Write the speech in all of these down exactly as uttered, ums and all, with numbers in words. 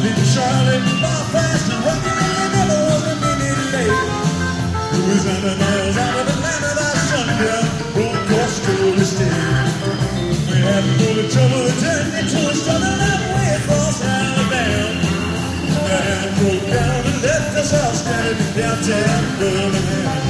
in Charlotte, Belfast, and rockin' and never was a minute late. Louisiana miles out of Atlanta that sundown, broke course to the state. We had full of trouble to turn into a struggle halfway across Alabama. The hand broke down and left us all stranded in downtown Birmingham.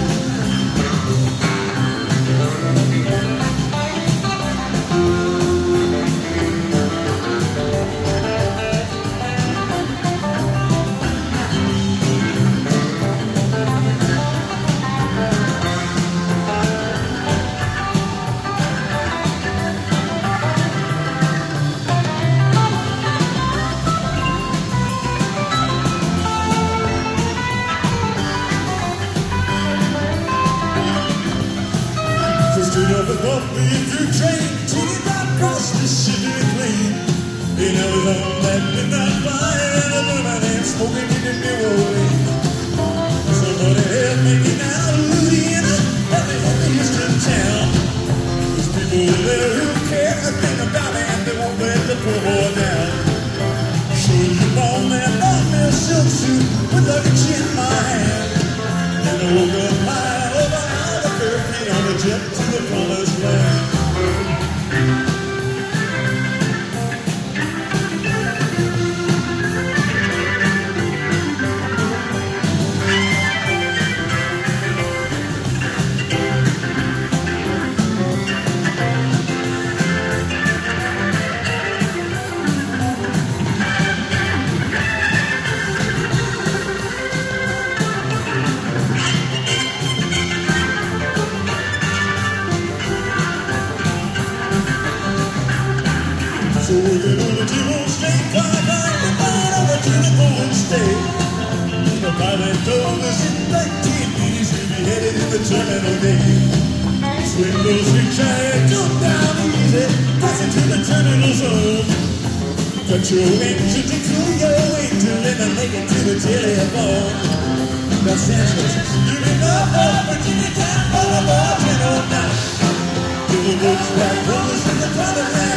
Through train till you got across the city clean. In a long that midnight fire and a Birmingham smoking in the New Orleans. Somebody help me get out of Louisiana, help me from the Houston town. There's people there who care a thing about me and they won't let the poor boy down. Shoes you bought me, bought me a silk suit with a itch in my hand. And I woke up high over Albuquerque on a jet to the promised land. So we're going to T-Bone State, car ride, we're going over to the Golden State. The pilot told us in nineteen eighties we'd be headed in the terminal day. Swing those big giant, go down easy, pass it to the terminal zone. Cut your engine to cool your angel and then make it to the telephone. Los Angeles, you can go for Virginia town, all aboard ten oh nine. To the books back, rolls in the promised land.